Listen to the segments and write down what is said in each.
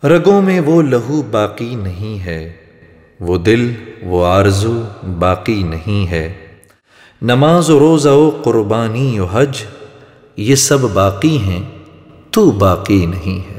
रगों में वो लहू बाकी नहीं है, वो दिल वो आरज़ू बाकी नहीं है। नमाज व रोज़ा व कुर्बानी व हज ये सब बाकी हैं, तू बाकी नहीं है।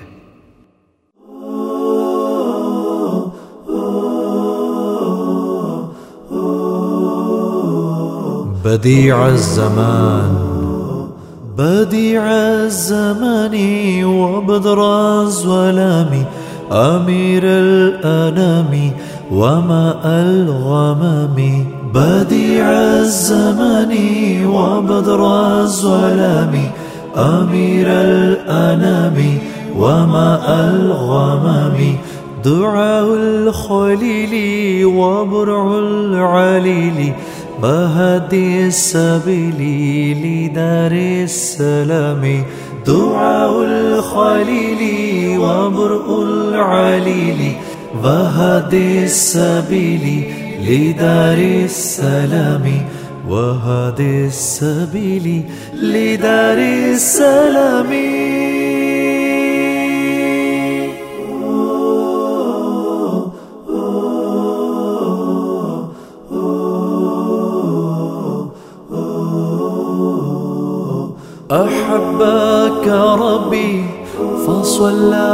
بديع الزمان بديع الزمان وبدر الظلام أمير الأنام وماء الغمام. بديع الزمان وبدر الظلام أمير الأنام وماء الغمام. دعاء الخليل وبرع العليل بهدي السبيل لدار السلام. دعاء الخليل وبرء العليل وهدي السبيل لدار السلام. وهدي السبيل لدار السلام. أحبك ربي فصلى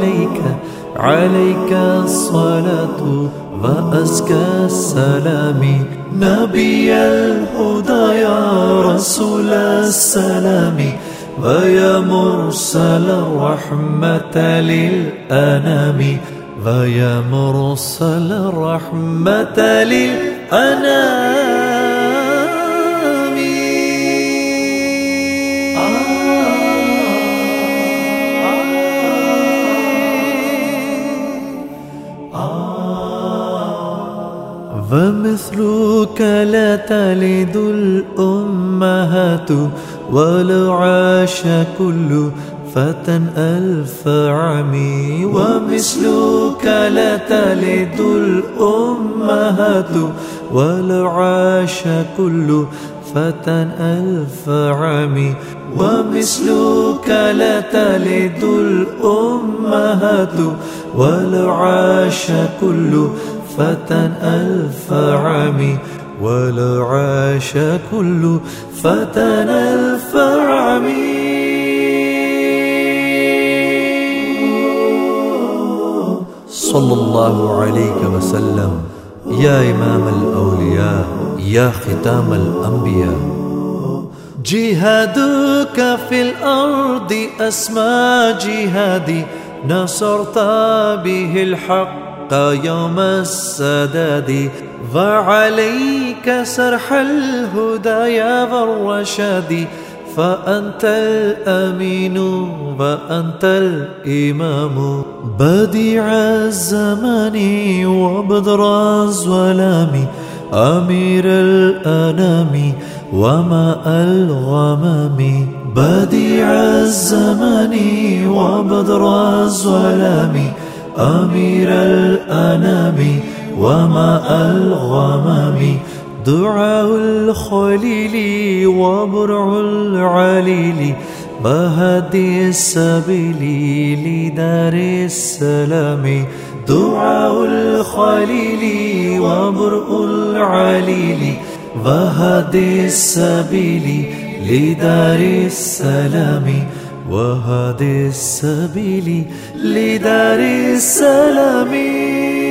عليك الصلاة وأزكى السلام. نبي الهدى يا رسول السلام ويا مرسل الرحمة للأنام. ويا مرسل الرحمة للأنام. ومثلك لا تلد الأمهات ولو عاش كل فتى ألف عام. ومثلك لا تلد الأمهات ولو عاش كل فتى ألف عام. ومثلك لا تلد الأمهات ولو عاش كل فتى ألف عام. ولو عاش كل فتى ألف عام. صلى الله عليك وسلم يا إمام الأولياء يا ختام الأنبياء. جهادك في الأرض أسمى جهادي نصرت به الحق يوم السداد. وعليك سرح الهدايا والرشاد فأنت الأمين وأنت الإمام. بديع الزمان وبدر الظلام أمير الأنام وماء الغمام. بديع الزمان وبدر الظلام أمير الأنام وماء الغمام. دعاء الخليل وبرع العليل بهدي السبيل لدار السلام. دعاء الخليل وبرء العليل وهدي السبيل لدار السلام. وهدي السبيل لدار السلام.